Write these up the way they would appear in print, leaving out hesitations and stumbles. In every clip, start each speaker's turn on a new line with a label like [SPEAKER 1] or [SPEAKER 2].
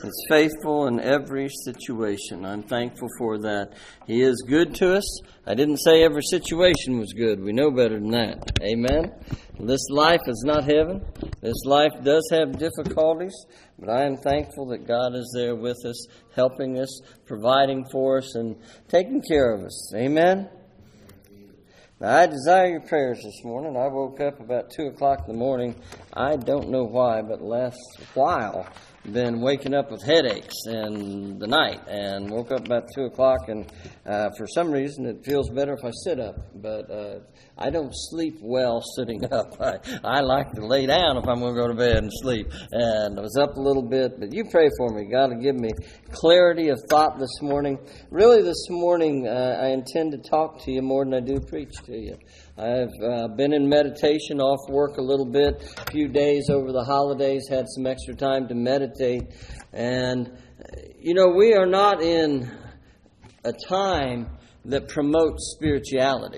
[SPEAKER 1] is faithful in every situation. I'm thankful for that. He is good to us. I didn't say every situation was good. We know better than that. Amen? This life is not heaven. This life does have difficulties, but I am thankful that God is there with us, helping us, providing for us, and taking care of us. Amen? Now, I desire your prayers this morning. I woke up about 2 o'clock in the morning. I don't know why, but last while been waking up with headaches in the night, and woke up about 2 o'clock, and for some reason it feels better if I sit up, but I don't sleep well sitting up. I like to lay down if I'm going to go to bed and sleep, and I was up a little bit, but you pray for me. God will give me clarity of thought this morning. Really this morning I intend to talk to you more than I do preach to you. I've been in meditation off work a little bit, a few days over the holidays, had some extra time to meditate. And, we are not in a time that promotes spirituality.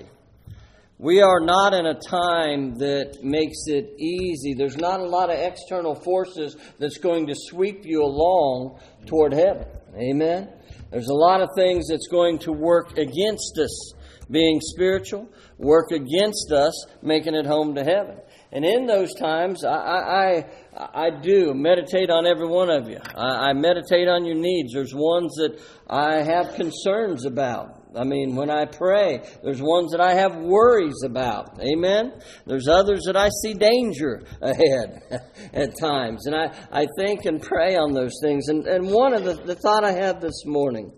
[SPEAKER 1] We are not in a time that makes it easy. There's not a lot of external forces that's going to sweep you along toward heaven. Amen? There's a lot of things that's going to work against us being spiritual, work against us making it home to heaven. And in those times, I do meditate on every one of you. I meditate on your needs. There's ones that I have concerns about. When I pray, there's ones that I have worries about. Amen? There's others that I see danger ahead at times. And I think and pray on those things. And one of the thought I have this morning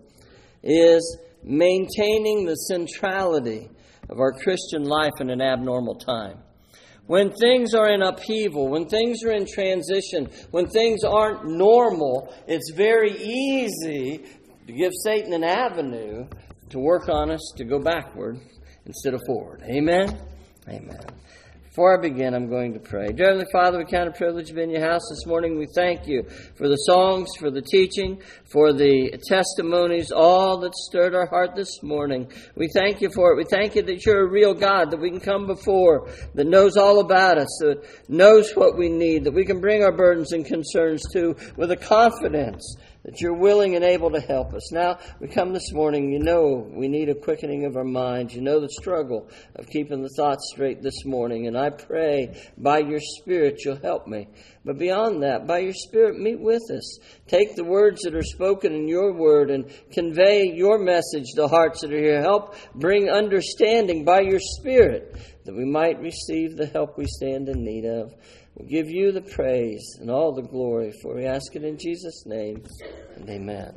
[SPEAKER 1] is maintaining the centrality of our Christian life in an abnormal time. When things are in upheaval, when things are in transition, when things aren't normal, it's very easy to give Satan an avenue to work on us to go backward instead of forward. Amen? Amen. Before I begin, I'm going to pray. Dear Heavenly Father, we count a privilege to be in your house this morning. We thank you for the songs, for the teaching, for the testimonies, all that stirred our heart this morning. We thank you for it. We thank you that you're a real God, that we can come before, that knows all about us, that knows what we need, that we can bring our burdens and concerns to with a confidence that you're willing and able to help us. Now, we come this morning, we need a quickening of our minds. You know the struggle of keeping the thoughts straight this morning. And I pray by your Spirit you'll help me. But beyond that, by your Spirit, meet with us. Take the words that are spoken in your word and convey your message to hearts that are here. Help bring understanding by your Spirit that we might receive the help we stand in need of. We'll give you the praise and all the glory, for we ask it in Jesus' name, and amen.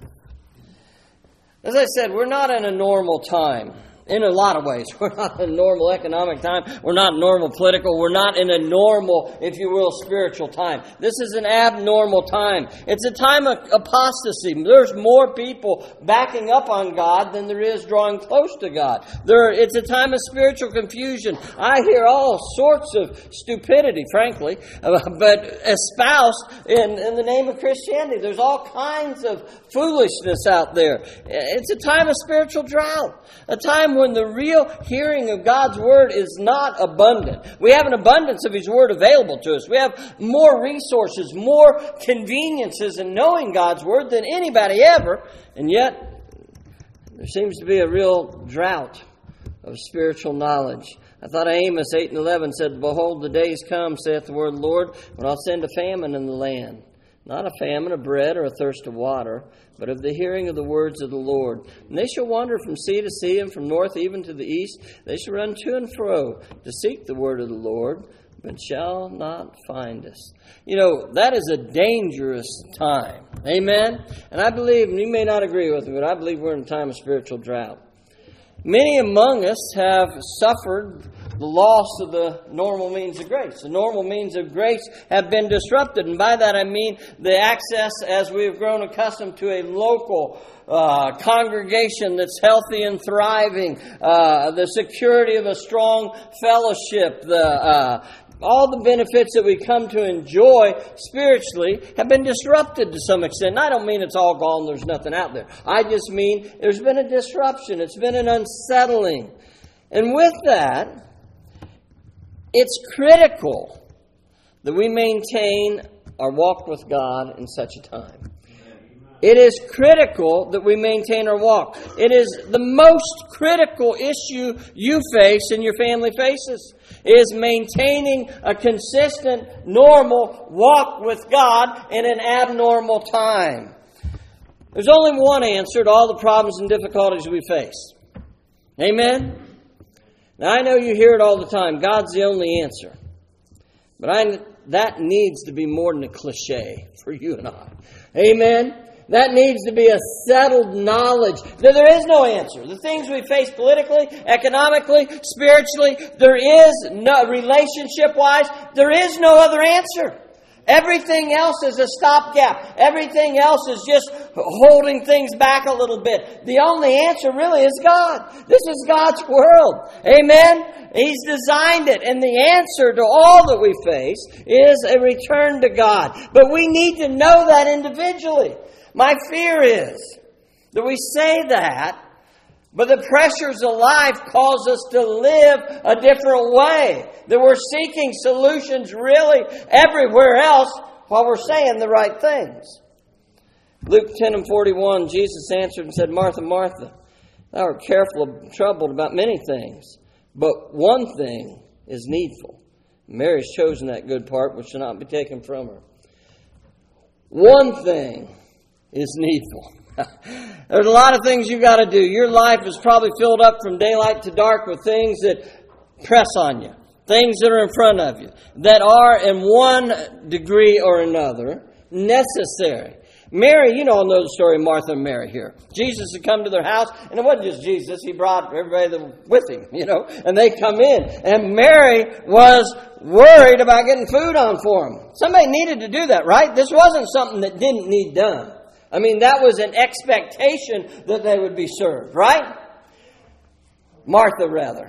[SPEAKER 1] As I said, we're not in a normal time. In a lot of ways. We're not in a normal economic time. We're not normal political. We're not in a normal, if you will, spiritual time. This is an abnormal time. It's a time of apostasy. There's more people backing up on God than there is drawing close to God. It's a time of spiritual confusion. I hear all sorts of stupidity, frankly, but espoused in the name of Christianity. There's all kinds of foolishness out there. It's a time of spiritual drought. A time when the real hearing of God's Word is not abundant. We have an abundance of His Word available to us. We have more resources, more conveniences in knowing God's Word than anybody ever. And yet, there seems to be a real drought of spiritual knowledge. I thought Amos 8:11 said, "Behold, the days come, saith the word of the Lord, when I'll send a famine in the land. Not a famine of bread or a thirst of water, but of the hearing of the words of the Lord. And they shall wander from sea to sea, and from north even to the east. They shall run to and fro to seek the word of the Lord, but shall not find us." That is a dangerous time. Amen? And I believe, and you may not agree with me, but I believe we're in a time of spiritual drought. Many among us have suffered the loss of the normal means of grace. The normal means of grace have been disrupted. And by that I mean the access, as we have grown accustomed to, a local congregation that's healthy and thriving, the security of a strong fellowship, all the benefits that we come to enjoy spiritually have been disrupted to some extent. And I don't mean it's all gone, there's nothing out there. I just mean there's been a disruption. It's been an unsettling. And with that, it's critical that we maintain our walk with God in such a time. It is critical that we maintain our walk. It is the most critical issue you face and your family faces, is maintaining a consistent, normal walk with God in an abnormal time. There's only one answer to all the problems and difficulties we face. Amen? Now, I know you hear it all the time. God's the only answer. But that needs to be more than a cliche for you and I. Amen? That needs to be a settled knowledge that there is no answer. The things we face politically, economically, spiritually, there is no, relationship-wise, there is no other answer. Everything else is a stopgap. Everything else is just holding things back a little bit. The only answer really is God. This is God's world. Amen? He's designed it. And the answer to all that we face is a return to God. But we need to know that individually. My fear is that we say that, but the pressures of life cause us to live a different way. That we're seeking solutions really everywhere else while we're saying the right things. Luke 10:41, Jesus answered and said, Martha, Martha, thou art careful and troubled about many things, but one thing is needful. Mary's chosen that good part which shall not be taken from her. One thing is needful. There's a lot of things you got to do. Your life is probably filled up from daylight to dark with things that press on you, things that are in front of you, that are in one degree or another necessary. Mary, you all know the story of Martha and Mary here. Jesus had come to their house, and it wasn't just Jesus. He brought everybody with him, and they come in. And Mary was worried about getting food on for them. Somebody needed to do that, right? This wasn't something that didn't need done. I mean, that was an expectation that they would be served, right? Martha, rather.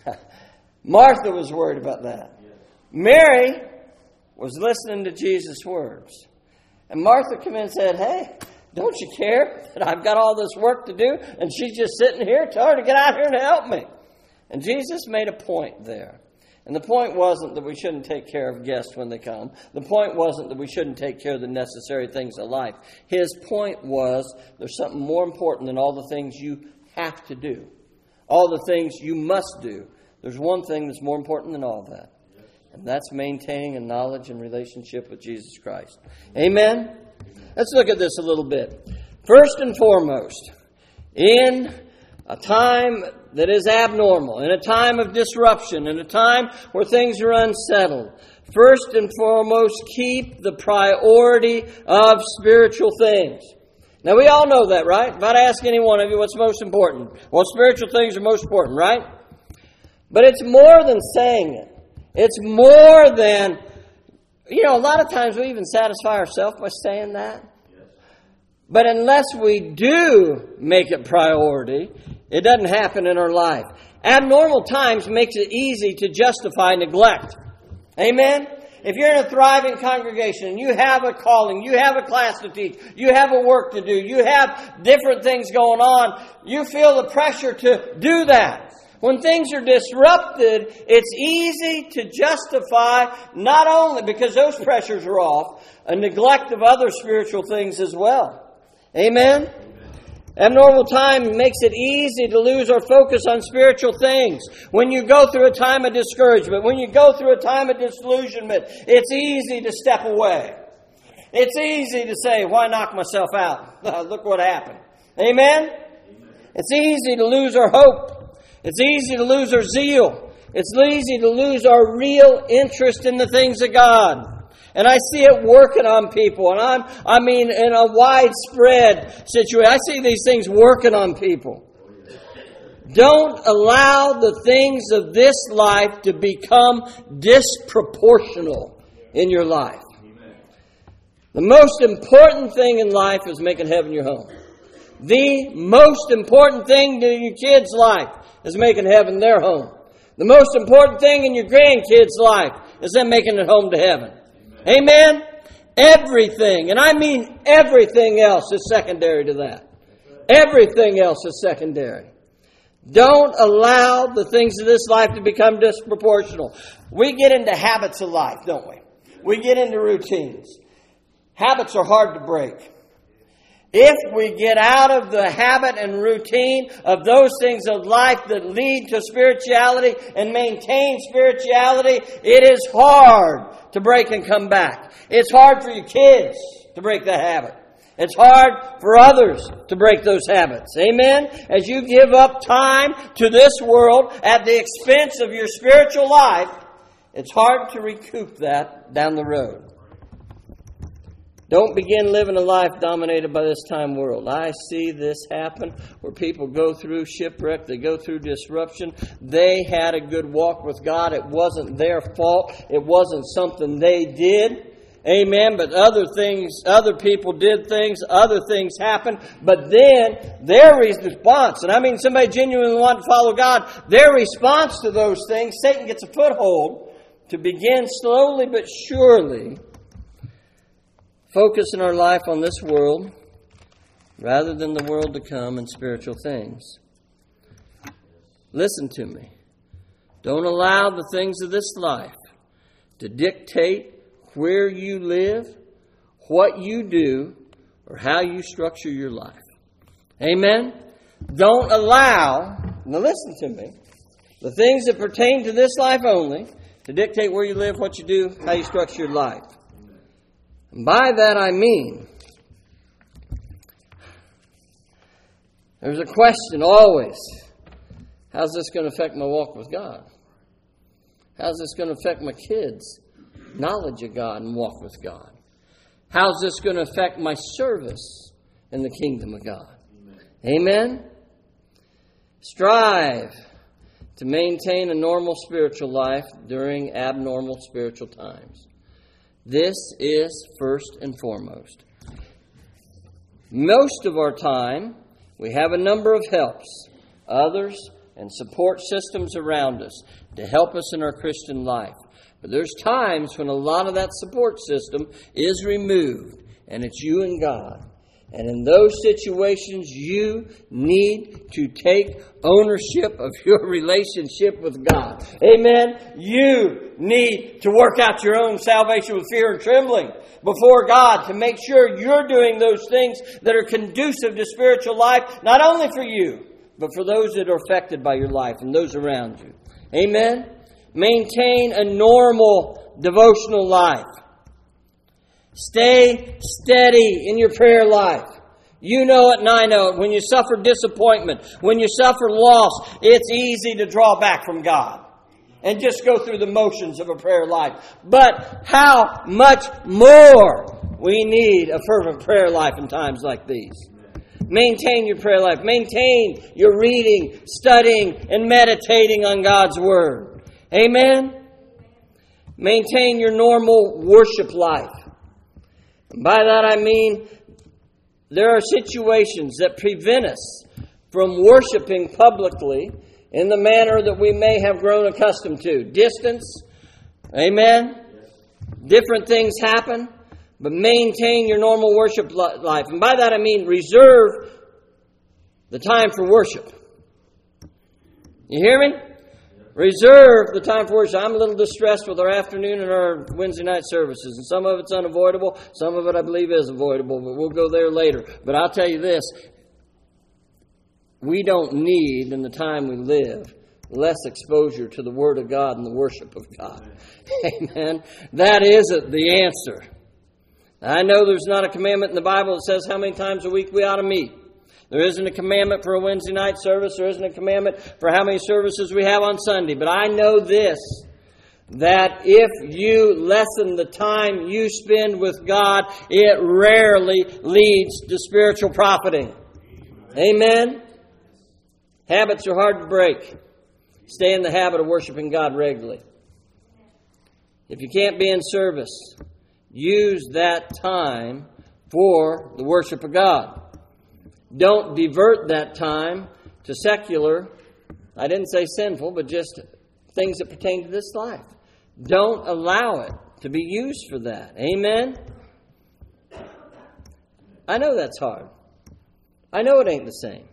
[SPEAKER 1] Martha was worried about that. Mary was listening to Jesus' words. And Martha came in and said, hey, don't you care that I've got all this work to do? And she's just sitting here. Tell her to get out here and help me. And Jesus made a point there. And the point wasn't that we shouldn't take care of guests when they come. The point wasn't that we shouldn't take care of the necessary things of life. His point was there's something more important than all the things you have to do. All the things you must do. There's one thing that's more important than all that. And that's maintaining a knowledge and relationship with Jesus Christ. Amen? Let's look at this a little bit. First and foremost, in a time that is abnormal, in a time of disruption, in a time where things are unsettled, first and foremost, keep the priority of spiritual things. Now, we all know that, right? If I ask any one of you what's most important, well, spiritual things are most important, right? But it's more than saying it. It's more than, a lot of times we even satisfy ourselves by saying that. But unless we do make it priority, it doesn't happen in our life. Abnormal times makes it easy to justify neglect. Amen? If you're in a thriving congregation and you have a calling, you have a class to teach, you have a work to do, you have different things going on, you feel the pressure to do that. When things are disrupted, it's easy to justify, not only because those pressures are off, a neglect of other spiritual things as well. Amen? Abnormal time makes it easy to lose our focus on spiritual things. When you go through a time of discouragement, when you go through a time of disillusionment, it's easy to step away. It's easy to say, why knock myself out? Look what happened. Amen? It's easy to lose our hope. It's easy to lose our zeal. It's easy to lose our real interest in the things of God. And I see it working on people. And in a widespread situation. I see these things working on people. Don't allow the things of this life to become disproportional in your life. The most important thing in life is making heaven your home. The most important thing to your kids' life is making heaven their home. The most important thing in your grandkids' life is them making it home to heaven. Amen? Everything, and I mean everything else, is secondary to that. Everything else is secondary. Don't allow the things of this life to become disproportional. We get into habits of life, don't we? We get into routines. Habits are hard to break. If we get out of the habit and routine of those things of life that lead to spirituality and maintain spirituality, it is hard to break and come back. It's hard for your kids to break that habit. It's hard for others to break those habits. Amen? As you give up time to this world at the expense of your spiritual life, it's hard to recoup that down the road. Don't begin living a life dominated by this time world. I see this happen where people go through shipwreck, they go through disruption. They had a good walk with God. It wasn't their fault. It wasn't something they did. Amen. But other people did things, other things happened. But then their response, and I mean somebody genuinely wanted to follow God, their response to those things, Satan gets a foothold to begin slowly but surely focusing our life on this world rather than the world to come and spiritual things. Listen to me. Don't allow the things of this life to dictate where you live, what you do, or how you structure your life. Amen? Don't allow, now listen to me, the things that pertain to this life only to dictate where you live, what you do, how you structure your life. And by that I mean, there's a question always. How's this going to affect my walk with God? How's this going to affect my kids' knowledge of God and walk with God? How's this going to affect my service in the kingdom of God? Amen? Strive to maintain a normal spiritual life during abnormal spiritual times. This is first and foremost. Most of our time, we have a number of helps, others, and support systems around us to help us in our Christian life. But there's times when a lot of that support system is removed, and it's you and God. And in those situations, you need to take ownership of your relationship with God. Amen? You need to work out your own salvation with fear and trembling before God to make sure you're doing those things that are conducive to spiritual life, not only for you, but for those that are affected by your life and those around you. Amen? Maintain a normal devotional life. Stay steady in your prayer life. You know it and I know it. When you suffer disappointment, when you suffer loss, it's easy to draw back from God and just go through the motions of a prayer life. But how much more we need a fervent prayer life in times like these. Maintain your prayer life. Maintain your reading, studying, and meditating on God's Word. Amen? Maintain your normal worship life. And by that I mean there are situations that prevent us from worshiping publicly in the manner that we may have grown accustomed to. Distance, amen? Different things happen, but maintain your normal worship life. And by that I mean reserve the time for worship. You hear me? Reserve the time for worship. I'm a little distressed with our afternoon and our Wednesday night services. And some of it's unavoidable. Some of it I believe is avoidable. But we'll go there later. But I'll tell you this. We don't need, in the time we live, less exposure to the Word of God and the worship of God. Amen. That isn't the answer. I know there's not a commandment in the Bible that says how many times a week we ought to meet. There isn't a commandment for a Wednesday night service. There isn't a commandment for how many services we have on Sunday. But I know this, that if you lessen the time you spend with God, it rarely leads to spiritual profiting. Amen? Habits are hard to break. Stay in the habit of worshiping God regularly. If you can't be in service, use that time for the worship of God. Don't divert that time to secular, I didn't say sinful, but just things that pertain to this life. Don't allow it to be used for that. Amen? I know that's hard. I know it ain't the same.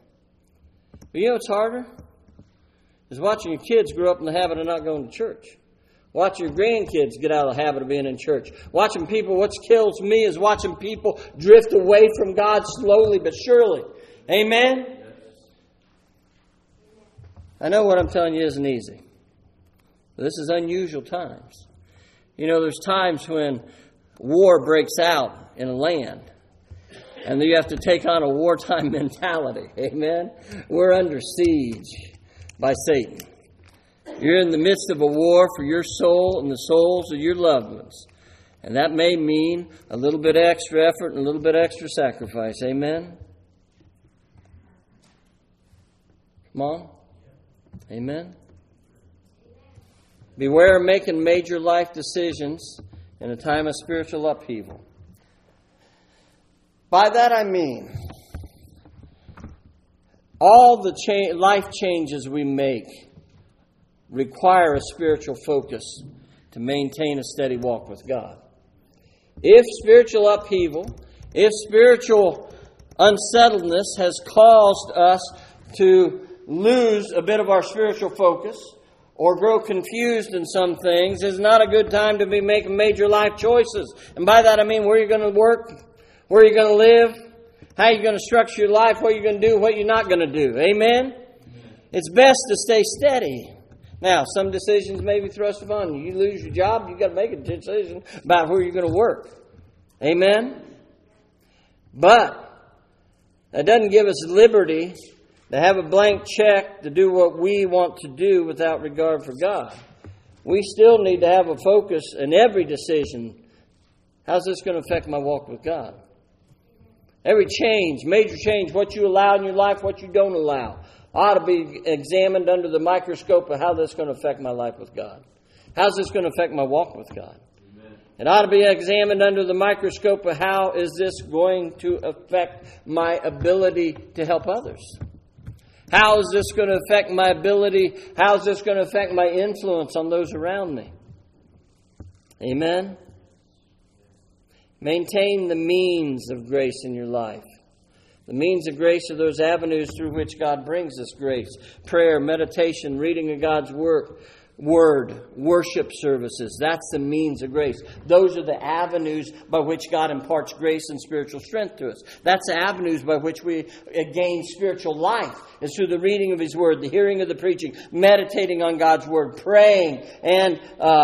[SPEAKER 1] But you know what's harder? Is watching your kids grow up in the habit of not going to church. Watch your grandkids get out of the habit of being in church. Watching people, what kills me is watching people drift away from God slowly but surely. Amen? I know what I'm telling you isn't easy. This is unusual times. There's times when war breaks out in a land. And you have to take on a wartime mentality. Amen? We're under siege by Satan. You're in the midst of a war for your soul and the souls of your loved ones. And that may mean a little bit extra effort and a little bit extra sacrifice. Amen? Come on. Amen? Beware of making major life decisions in a time of spiritual upheaval. By that I mean, all the life changes we make require a spiritual focus to maintain a steady walk with God. If spiritual upheaval, if spiritual unsettledness has caused us to lose a bit of our spiritual focus or grow confused in some things, it's not a good time to be making major life choices. And by that I mean where you're going to work, where you're going to live, how you're going to structure your life, what you're going to do, what you're not going to do. Amen? It's best to stay steady. Now, some decisions may be thrust upon you. You lose your job, you've got to make a decision about where you're going to work. Amen? But that doesn't give us liberty to have a blank check to do what we want to do without regard for God. We still need to have a focus in every decision. How's this going to affect my walk with God? Every change, major change, what you allow in your life, what you don't allow, ought to be examined under the microscope of how this is going to affect my life with God. How's this going to affect my walk with God? Amen. It ought to be examined under the microscope of how is this going to affect my ability to help others? How is this going to affect my ability? How is this going to affect my influence on those around me? Amen? Maintain the means of grace in your life. The means of grace are those avenues through which God brings us grace. Prayer, meditation, reading of God's word, worship services. That's the means of grace. Those are the avenues by which God imparts grace and spiritual strength to us. That's the avenues by which we gain spiritual life. It's through the reading of His Word, the hearing of the preaching, meditating on God's Word, praying, and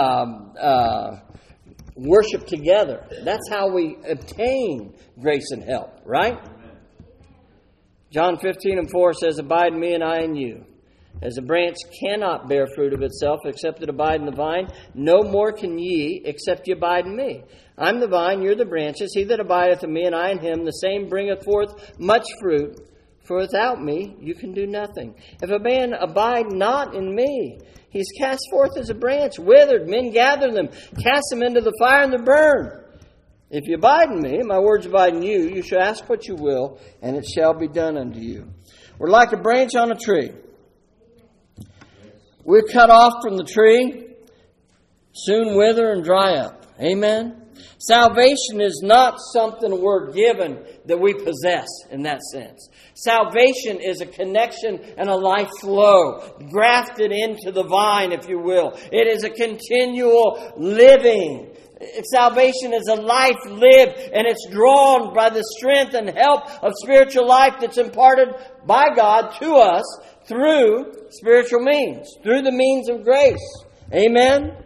[SPEAKER 1] worship together. That's how we obtain grace and help, right? John 15:4 says, "Abide in me and I in you. As a branch cannot bear fruit of itself except it abide in the vine, no more can ye except ye abide in me. I'm the vine, you're the branches. He that abideth in me and I in him, the same bringeth forth much fruit. For without me you can do nothing. If a man abide not in me, he's cast forth as a branch, withered. Men gather them, cast them into the fire, and they burn. If you abide in me, my words abide in you, you shall ask what you will, and it shall be done unto you." We're like a branch on a tree. We're cut off from the tree, soon wither and dry up. Amen? Salvation is not something we're given that we possess in that sense. Salvation is a connection and a life flow, grafted into the vine, if you will. It is a continual living. Salvation is a life lived, and it's drawn by the strength and help of spiritual life that's imparted by God to us through spiritual means, through the means of grace. Amen?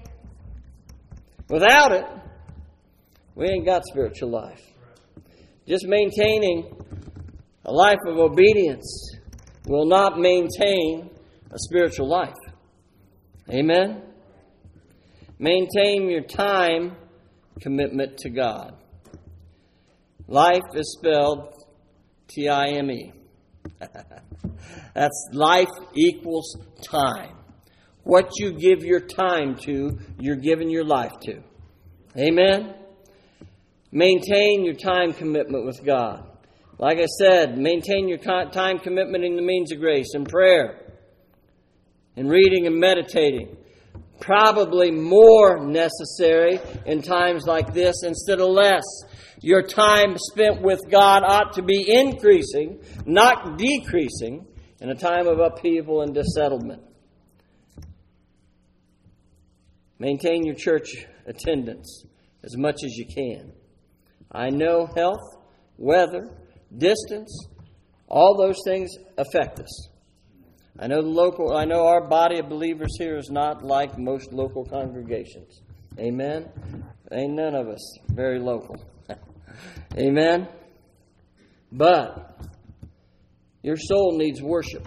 [SPEAKER 1] Without it, we ain't got spiritual life. Just maintaining a life of obedience will not maintain a spiritual life. Amen? Maintain your time commitment to God. Life is spelled T-I-M-E. That's life equals time. What you give your time to, you're giving your life to. Amen? Maintain your time commitment with God. Like I said, maintain your time commitment in the means of grace, in prayer, in reading and meditating. Probably more necessary in times like this instead of less. Your time spent with God ought to be increasing, not decreasing, in a time of upheaval and dissettlement. Maintain your church attendance as much as you can. I know health, weather, distance, all those things affect us. I know our body of believers here is not like most local congregations. Amen? Ain't none of us very local. Amen? But your soul needs worship.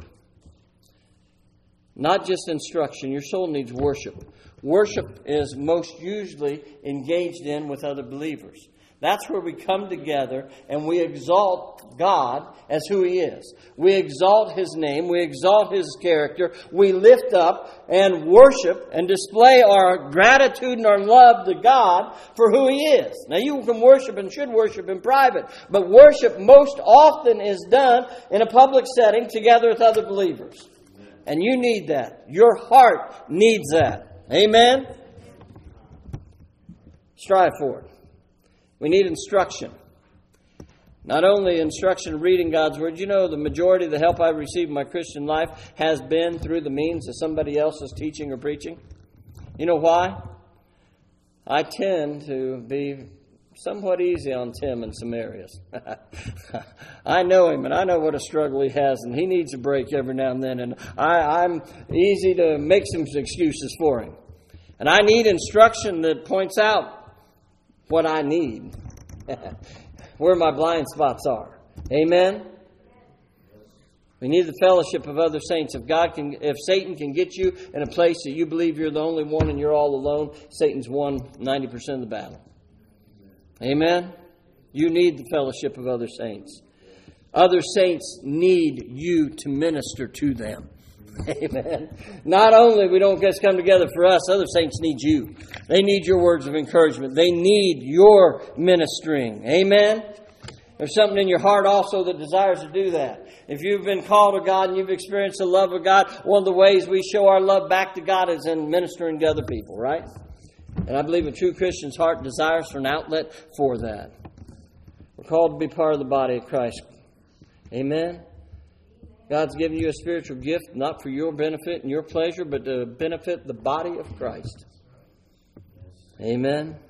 [SPEAKER 1] Not just instruction. Your soul needs worship. Worship is most usually engaged in with other believers. That's where we come together and we exalt God as who He is. We exalt His name. We exalt His character. We lift up and worship and display our gratitude and our love to God for who He is. Now you can worship and should worship in private, but worship most often is done in a public setting together with other believers. And you need that. Your heart needs that. Amen? Strive for it. We need instruction. Not only instruction reading God's Word. You know, the majority of the help I've received in my Christian life has been through the means of somebody else's teaching or preaching. You know why? I tend to be somewhat easy on Tim in some areas. I know him, and I know what a struggle he has, and he needs a break every now and then, and I'm easy to make some excuses for him. And I need instruction that points out what I need, where my blind spots are. Amen? We need the fellowship of other saints. If Satan can get you in a place that you believe you're the only one and you're all alone, Satan's won 90% of the battle. Amen? You need the fellowship of other saints. Other saints need you to minister to them. Amen. Not only we don't just come together for us, other saints need you. They need your words of encouragement. They need your ministering. Amen. There's something in your heart also that desires to do that. If you've been called to God and you've experienced the love of God, one of the ways we show our love back to God is in ministering to other people, right? And I believe a true Christian's heart desires for an outlet for that. We're called to be part of the body of Christ. Amen. God's given you a spiritual gift, not for your benefit and your pleasure, but to benefit the body of Christ. Amen.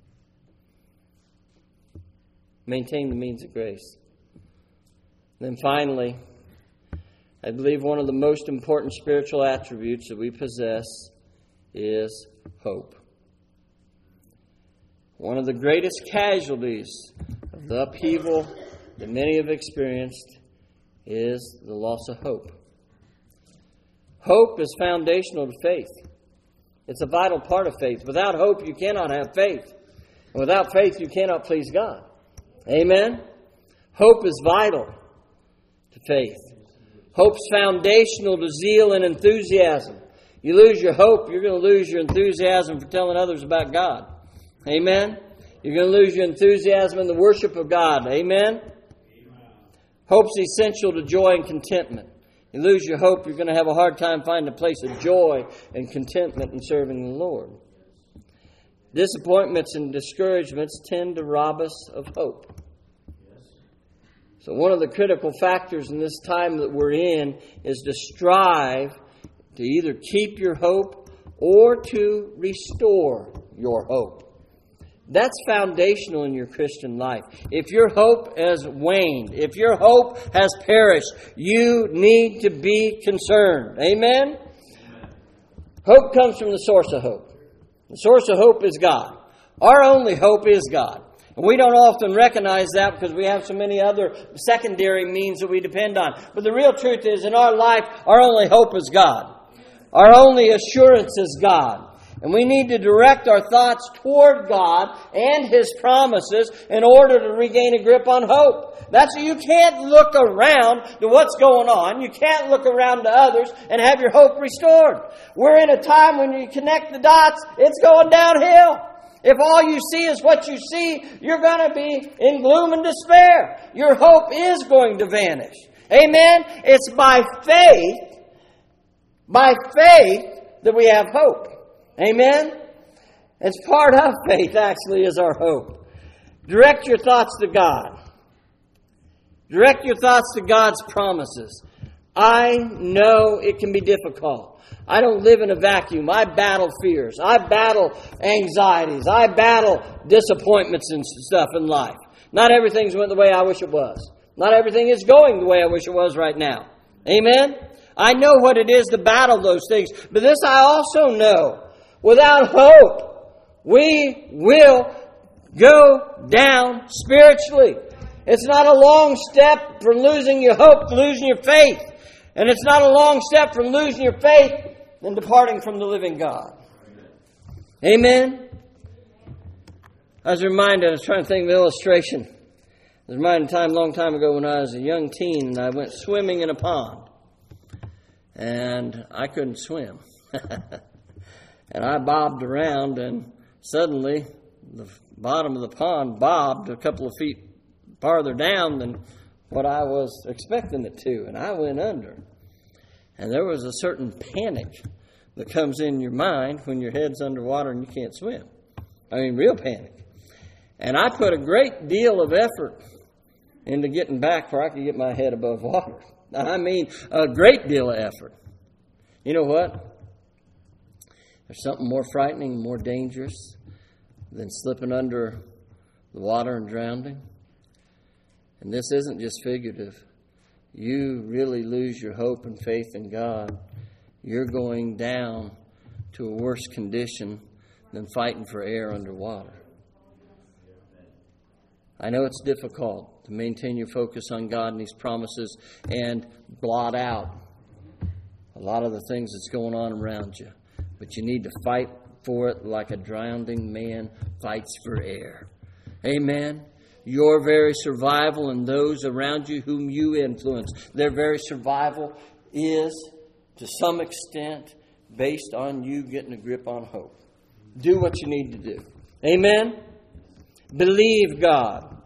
[SPEAKER 1] Maintain the means of grace. Then finally, I believe one of the most important spiritual attributes that we possess is hope. One of the greatest casualties of the upheaval that many have experienced is the loss of hope. Hope is foundational to faith. It's a vital part of faith. Without hope, you cannot have faith. And without faith, you cannot please God. Amen? Hope is vital to faith. Hope's foundational to zeal and enthusiasm. You lose your hope, you're going to lose your enthusiasm for telling others about God. Amen? You're going to lose your enthusiasm in the worship of God. Amen? Hope's essential to joy and contentment. You lose your hope, you're going to have a hard time finding a place of joy and contentment in serving the Lord. Disappointments and discouragements tend to rob us of hope. So one of the critical factors in this time that we're in is to strive to either keep your hope or to restore your hope. That's foundational in your Christian life. If your hope has waned, if your hope has perished, you need to be concerned. Amen? Hope comes from the source of hope. The source of hope is God. Our only hope is God. And we don't often recognize that because we have so many other secondary means that we depend on. But the real truth is, in our life, our only hope is God. Our only assurance is God. And we need to direct our thoughts toward God and His promises in order to regain a grip on hope. That's why you can't look around to what's going on. You can't look around to others and have your hope restored. We're in a time when you connect the dots, it's going downhill. If all you see is what you see, you're going to be in gloom and despair. Your hope is going to vanish. Amen? It's by faith that we have hope. Amen? It's part of faith, actually, is our hope. Direct your thoughts to God. Direct your thoughts to God's promises. I know it can be difficult. I don't live in a vacuum. I battle fears. I battle anxieties. I battle disappointments and stuff in life. Not everything's went the way I wish it was. Not everything is going the way I wish it was right now. Amen? I know what it is to battle those things. But this I also know. Without hope, we will go down spiritually. It's not a long step from losing your hope to losing your faith. And it's not a long step from losing your faith and departing from the living God. Amen? I was reminded, I was trying to think of an illustration. I was reminded a long time ago when I was a young teen and I went swimming in a pond. And I couldn't swim. And I bobbed around and suddenly the bottom of the pond bobbed a couple of feet farther down than what I was expecting it to. And I went under. And there was a certain panic that comes in your mind when your head's underwater and you can't swim. I mean, real panic. And I put a great deal of effort into getting back where I could get my head above water. I mean, a great deal of effort. You know what? There's something more frightening, more dangerous than slipping under the water and drowning. And this isn't just figurative. You really lose your hope and faith in God. You're going down to a worse condition than fighting for air underwater. I know it's difficult to maintain your focus on God and His promises and blot out a lot of the things that's going on around you. But you need to fight for it like a drowning man fights for air. Amen? Your very survival and those around you whom you influence, their very survival is, to some extent, based on you getting a grip on hope. Do what you need to do. Amen? Believe God.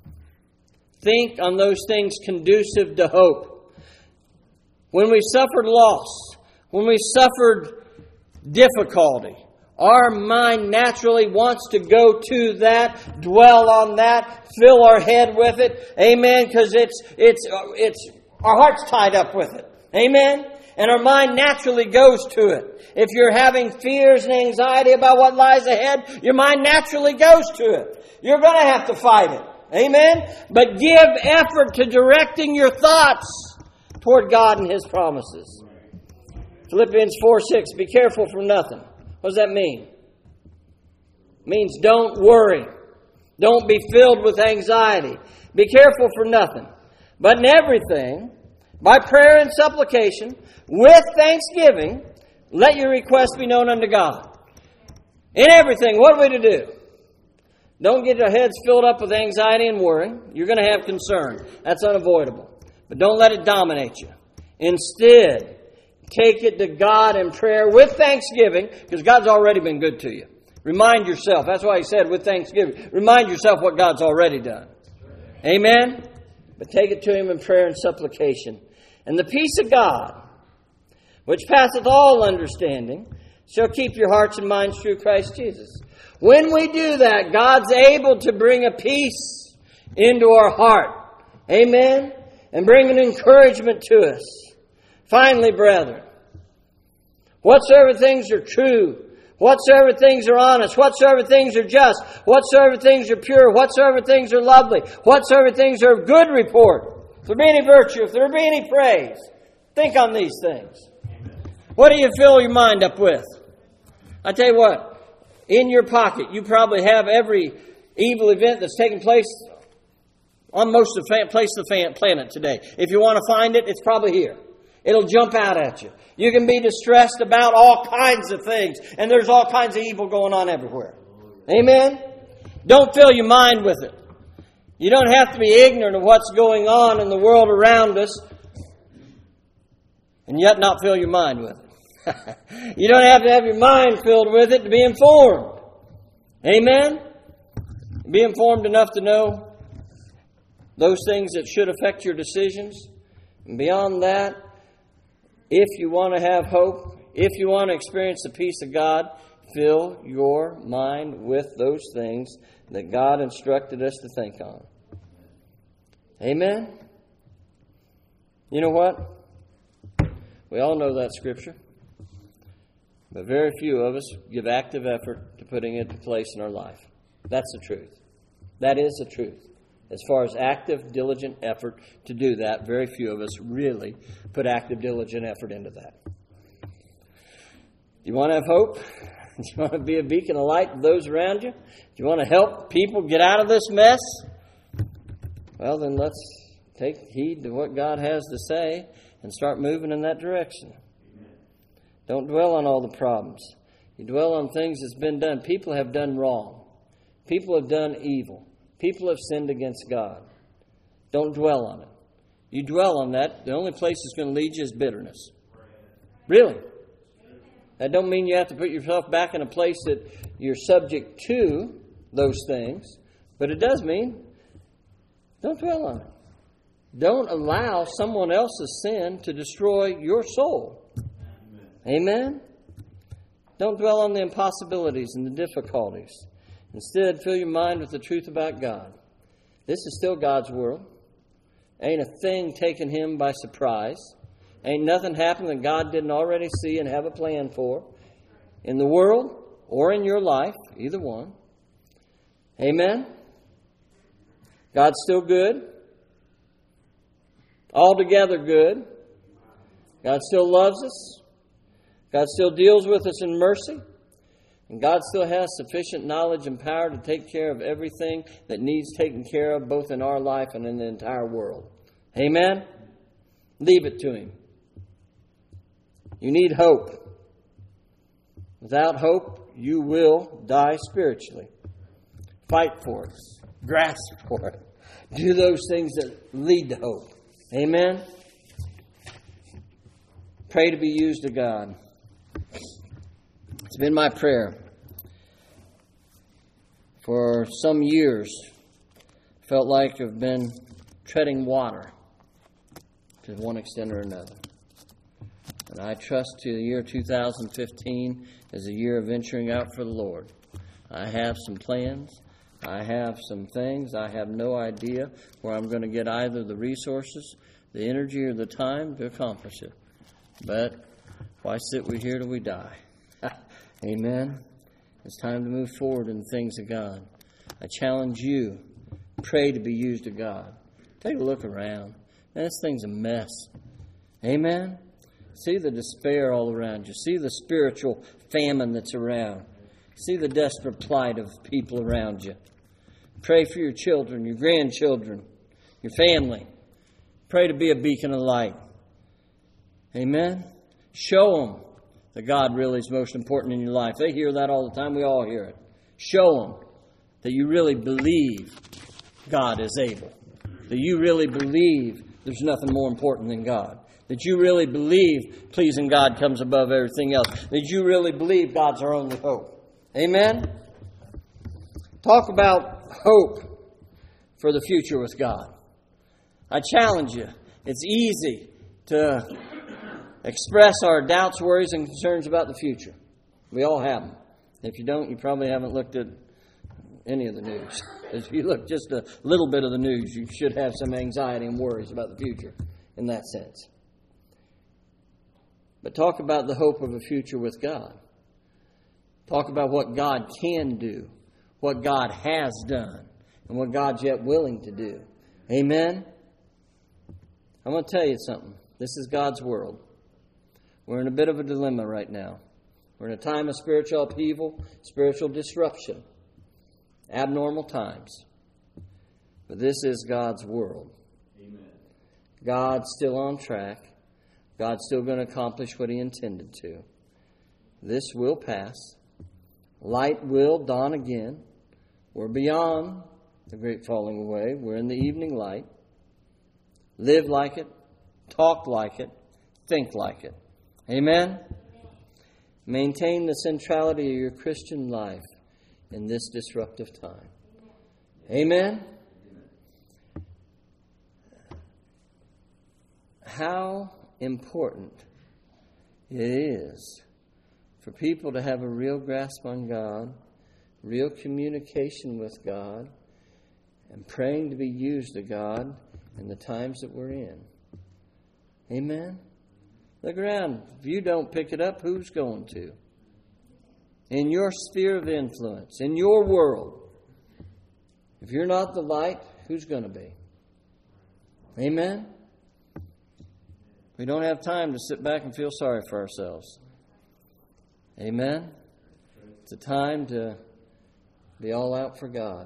[SPEAKER 1] Think on those things conducive to hope. When we suffered loss, when we suffered difficulty, our mind naturally wants to go to that, dwell on that, fill our head with it. Amen? Because it's our heart's tied up with it. Amen? And our mind naturally goes to it. If you're having fears and anxiety about what lies ahead, your mind naturally goes to it. You're going to have to fight it. Amen? But give effort to directing your thoughts toward God and His promises. Philippians 4:6, be careful for nothing. What does that mean? It means don't worry. Don't be filled with anxiety. Be careful for nothing. But in everything, by prayer and supplication, with thanksgiving, let your requests be known unto God. In everything, what are we to do? Don't get your heads filled up with anxiety and worry. You're going to have concern. That's unavoidable. But don't let it dominate you. Instead, take it to God in prayer with thanksgiving, because God's already been good to you. Remind yourself. That's why He said with thanksgiving. Remind yourself what God's already done. Amen? But take it to Him in prayer and supplication. And the peace of God, which passeth all understanding, shall keep your hearts and minds through Christ Jesus. When we do that, God's able to bring a peace into our heart. Amen? And bring an encouragement to us. Finally, brethren, whatsoever things are true, whatsoever things are honest, whatsoever things are just, whatsoever things are pure, whatsoever things are lovely, whatsoever things are of good report, if there be any virtue, if there be any praise, think on these things. What do you fill your mind up with? I tell you what, in your pocket, you probably have every evil event that's taken place on most of the places of the planet today. If you want to find it, it's probably here. It'll jump out at you. You can be distressed about all kinds of things, and there's all kinds of evil going on everywhere. Amen? Don't fill your mind with it. You don't have to be ignorant of what's going on in the world around us, and yet not fill your mind with it. You don't have to have your mind filled with it to be informed. Amen? Be informed enough to know those things that should affect your decisions. And beyond that, if you want to have hope, if you want to experience the peace of God, fill your mind with those things that God instructed us to think on. Amen? You know what? We all know that scripture. But very few of us give active effort to putting it into place in our life. That's the truth. That is the truth. As far as active, diligent effort to do that, very few of us really put active, diligent effort into that. Do you want to have hope? Do you want to be a beacon of light to those around you? Do you want to help people get out of this mess? Well, then let's take heed to what God has to say and start moving in that direction. Don't dwell on all the problems. You dwell on things that's been done. People have done wrong. People have done evil. People have sinned against God. Don't dwell on it. You dwell on that, the only place it's going to lead you is bitterness. Really. That don't mean you have to put yourself back in a place that you're subject to those things, but it does mean don't dwell on it. Don't allow someone else's sin to destroy your soul. Amen? Don't dwell on the impossibilities and the difficulties. Instead, fill your mind with the truth about God. This is still God's world. Ain't a thing taking Him by surprise. Ain't nothing happened that God didn't already see and have a plan for in the world or in your life, either one. Amen? God's still good. Altogether good. God still loves us. God still deals with us in mercy. And God still has sufficient knowledge and power to take care of everything that needs taken care of, both in our life and in the entire world. Amen? Leave it to Him. You need hope. Without hope, you will die spiritually. Fight for it. Grasp for it. Do those things that lead to hope. Amen? Pray to be used of God. It's been my prayer for some years. Felt like I've been treading water to one extent or another. And I trust to the year 2015 as a year of venturing out for the Lord. I have some plans. I have some things. I have no idea where I'm going to get either the resources, the energy, or the time to accomplish it. But why sit we here till we die? Amen. It's time to move forward in the things of God. I challenge you. Pray to be used of God. Take a look around. Man, this thing's a mess. Amen. See the despair all around you. See the spiritual famine that's around. See the desperate plight of people around you. Pray for your children, your grandchildren, your family. Pray to be a beacon of light. Amen. Show them that God really is most important in your life. They hear that all the time. We all hear it. Show them that you really believe God is able. That you really believe there's nothing more important than God. That you really believe pleasing God comes above everything else. That you really believe God's our only hope. Amen? Talk about hope for the future with God. I challenge you. It's easy to express our doubts, worries, and concerns about the future. We all have them. If you don't, you probably haven't looked at any of the news. If you look just a little bit of the news, you should have some anxiety and worries about the future in that sense. But talk about the hope of a future with God. Talk about what God can do, what God has done, and what God's yet willing to do. Amen? I'm going to tell you something. This is God's world. We're in a bit of a dilemma right now. We're in a time of spiritual upheaval, spiritual disruption, abnormal times. But this is God's world. Amen. God's still on track. God's still going to accomplish what He intended to. This will pass. Light will dawn again. We're beyond the great falling away. We're in the evening light. Live like it. Talk like it. Think like it. Amen? Maintain the centrality of your Christian life in this disruptive time. Amen? How important it is for people to have a real grasp on God, real communication with God, and praying to be used of God in the times that we're in. Amen? Look around. If you don't pick it up, who's going to? In your sphere of influence, in your world. If you're not the light, who's going to be? Amen? We don't have time to sit back and feel sorry for ourselves. Amen? It's a time to be all out for God.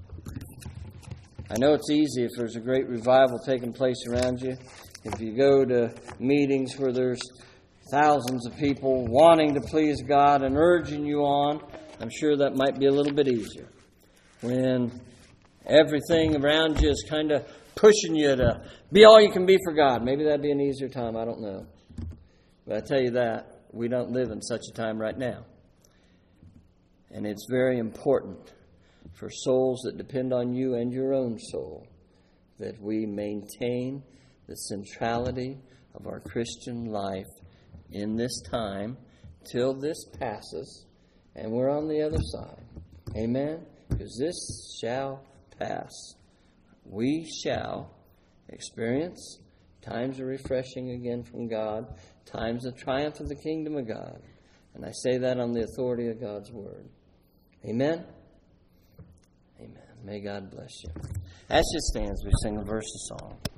[SPEAKER 1] I know it's easy if there's a great revival taking place around you. If you go to meetings where there's thousands of people wanting to please God and urging you on, I'm sure that might be a little bit easier. When everything around you is kind of pushing you to be all you can be for God, maybe that'd be an easier time. I don't know. But I tell you that, we don't live in such a time right now. And it's very important for souls that depend on you and your own soul that we maintain the centrality of our Christian life in this time till this passes and we're on the other side. Amen? Because this shall pass. We shall experience times of refreshing again from God, times of triumph of the kingdom of God. And I say that on the authority of God's word. Amen? Amen. May God bless you. As you stand as we sing a verse of song.